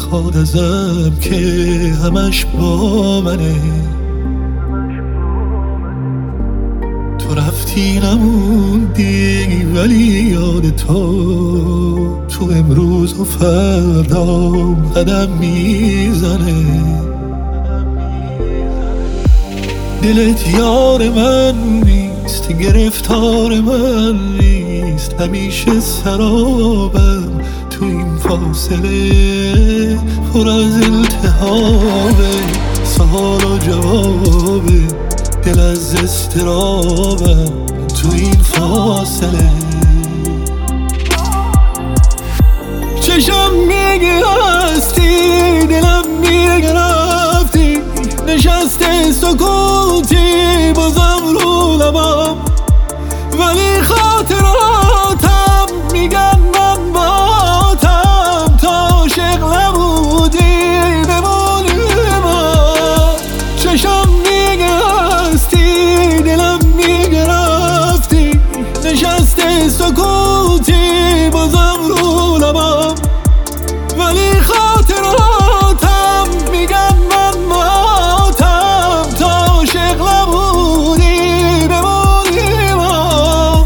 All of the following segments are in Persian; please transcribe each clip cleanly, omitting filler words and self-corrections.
میخواد ازم که همش با منه. تو رفتی نموندی ولی یاد تو امروز و فردام قدم میزنه. دلت یار من نیست، گرفتار من نیست، همیشه سرابم تو این فاصله پر از التهابه. سوال و جوابه دل از اضطرابم تو این فاصله. چشم میگه هستی، دلم میگه رفتی، نشسته سکوتی بازم رو لبم، ولی خاطراتم میگن من باتم تا عاشق نبودی بمونی من. چشم میگه هستی، دلم میگه رفتی، نشسته سکوتی بازم رو لبم، ولی خاطراتم میگن من باتم تا عاشق نبودی بمونی من.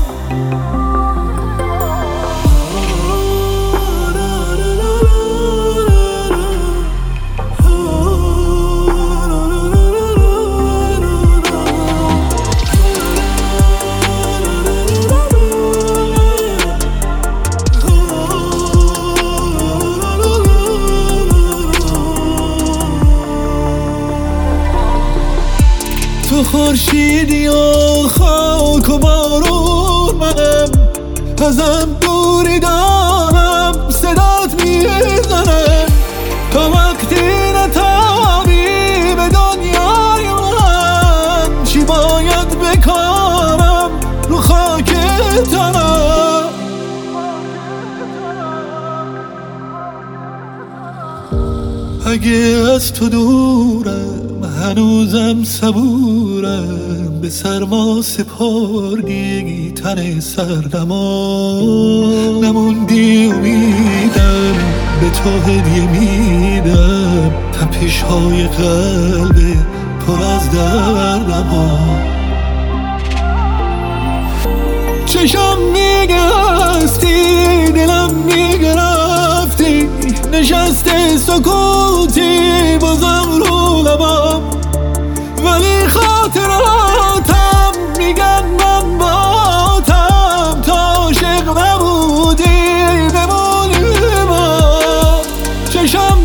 تو خورشیدی و خاک و بارون منم، ازم دوری دارم صدات میزنم، تا وقتی نتابی به دنیای من چی باید بکنم رو خاک تنم. اگه از تو دورم هنوزم صبورم، به سرما سپردی تن سردما، نموندی امیدم به تو هدیه میدم، تپش های قلب پر از دردما. چشم میگه هستی، دلم میگه رفتی، نشسته سکوتی بازم رو لبم، ولی خاطراتم میگن من باتم تا عاشق نبودی بمونی من. چشم